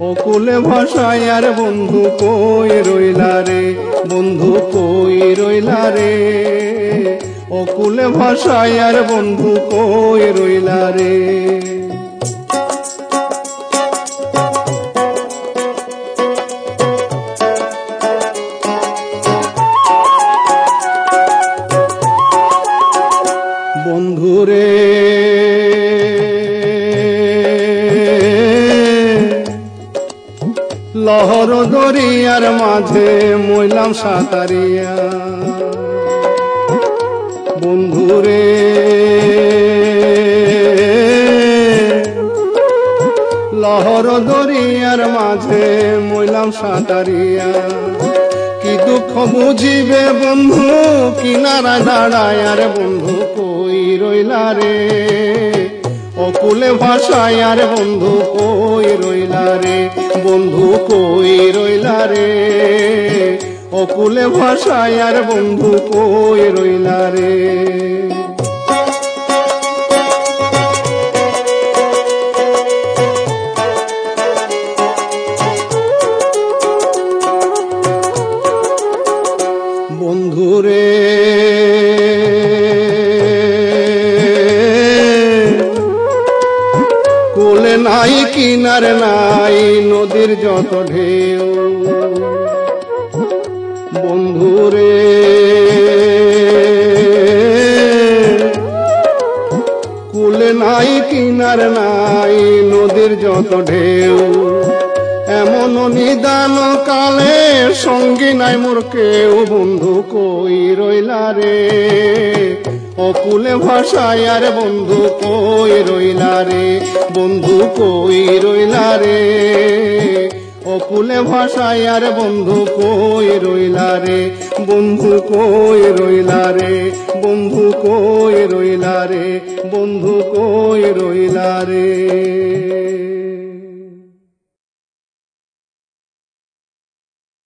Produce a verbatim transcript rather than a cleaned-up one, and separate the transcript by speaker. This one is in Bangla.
Speaker 1: অকুলে ভাষায় আর বন্ধু কই রইলা রে, বন্ধু কই রইলা রে, অকুলে ভাষায় আর বন্ধু কই রইলা রে। বন্ধুরে লহর দরিয়ার মাঝে মইলাম সাঁতারিয়া, বন্ধুরে লহর দরিয়ার মাঝে মইলাম সাঁতারিয়া। কি দুঃখ বুঝিবে বন্ধু কিনারায় দাঁড়ায় আর বন্ধু কই রইলা রে, অকুলে ভাষায় আর বন্ধু কই রইলা রে, বন্ধু কই রইলা রে, অকুলে ভাষায় আর বন্ধু কই রইলা রে। বন্ধুরে কোলে নাই কিনার নাই নদীর যত ঢেউ, বন্ধুরে কোলে নাই কিনার নাই নদীর যত ঢেউ। এমন নিদান কালে সঙ্গী নাই মোর কেউ, বন্ধু কই রইলা রে, অকুলে ভাষায় আর বন্ধু কই রইলা রে, বন্ধু কই রইলা রে, অকুলে ভাষায় আর বন্ধু কই রইলা রে, বন্ধু কই রইলা রে, বন্ধু কই রইলা রে, বন্ধু কই রইলা রে।